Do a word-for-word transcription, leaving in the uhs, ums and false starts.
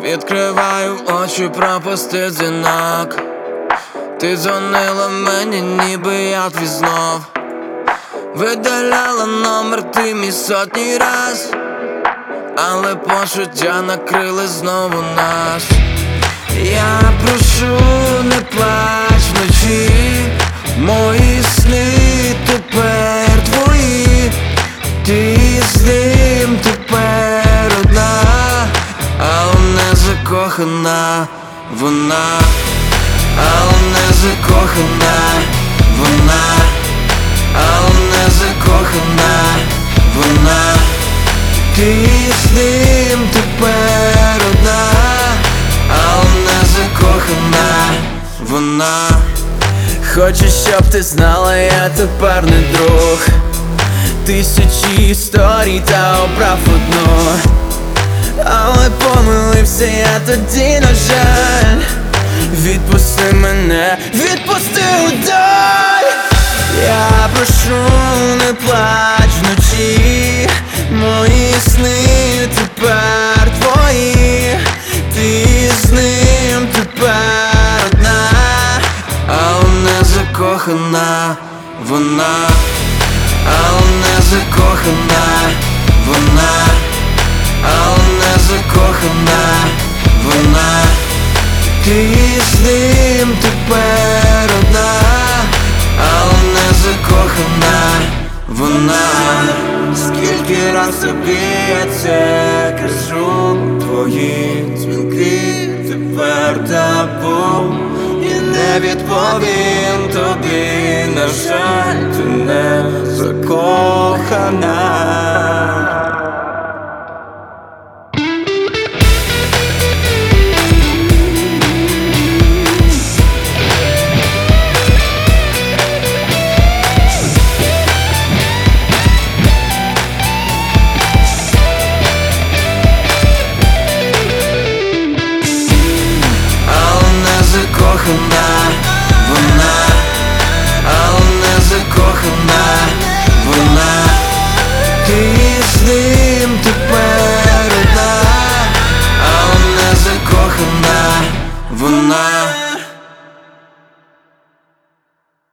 Відкриваю очі, пропустив дзвінок. Ти дзвонила мені, ніби я твій знов. Видаляла номер ти мій сотні раз, але почуття накрили знову нас. Я прошу, не плач вночі, мої сни тепер твої. Ти з ним тепер одна, але не закохана вона, але не закохана вона, але не закохана вона. Ти з ним тепер одна, але не закохана вона. Хочу, щоб ти знала, я тепер не друг. Тисячі історій та обрав одну, але помилився я тоді, на жаль. Відпусти мене, відпусти удаль. Я прошу, не плач вночі, мої сни тепер твої. Ти з ним тепер одна, але не закохана вона, але не закохана вона, але не закохана вона. Ти з ним тепер одна, але не закохана вона. Скільки раз тобі я це кажу, твої дзвінки тепер табу. І не відповім тобі, на жаль, ти не закохана. Закохана вона, але не закохана вона. Ти з ним тепер одна, але не закохана вона.